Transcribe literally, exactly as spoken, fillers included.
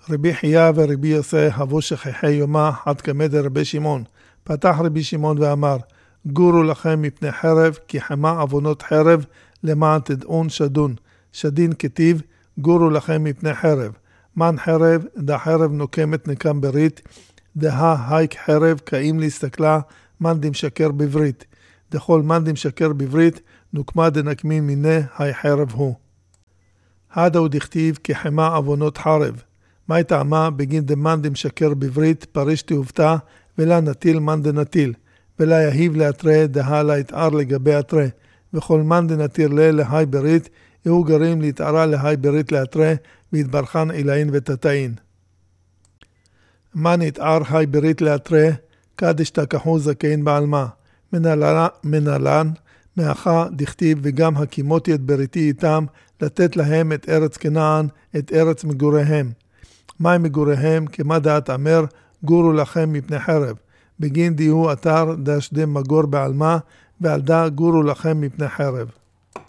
רבי חייא ורבי יוסי הבו שכחי יומא עד כמד רבי שמעון. פתח רבי שמעון ואמר, גורו לכם מפני חרב, כי חמה עוונות חרב, למען תדעון שדון. שדין כתיב, גורו לכם מפני חרב. מן חרב, דה חרב נוקמת נקם ברית, דה הייק חרב, קאים להסתכלה, מן דמשקר בברית. דכל מן דמשקר בברית, נוקמה דנקמין מיני, היי חרב הוא. הדאו דכתיב, כי חמה עוונות חרב. מה טעמה בגין דמן דמשקר בברית, פריש תהובתה, ולה נטיל מן דנטיל, ולה יהיב להתרה, דה לה יתאר לגבי התרה, וכל מן דנתיר לה להי ברית, יהיו גרים להתארה להי ברית להתרה, והתברכן אילאין ותתאין. מן יתאר היי ברית להתרה, קדש תקחו זכאין בעלמה, מנהלן, מאחה דכתיב וגם הקימותי את בריתי איתם, לתת להם את ארץ כנען, את ארץ מגוריהם. מה מגוריהם? כמה דעת אמר, גורו לכם מפני חרב. בגין דיהו אתר דשדם מגור בעלמה, ועל דה גורו לכם מפני חרב.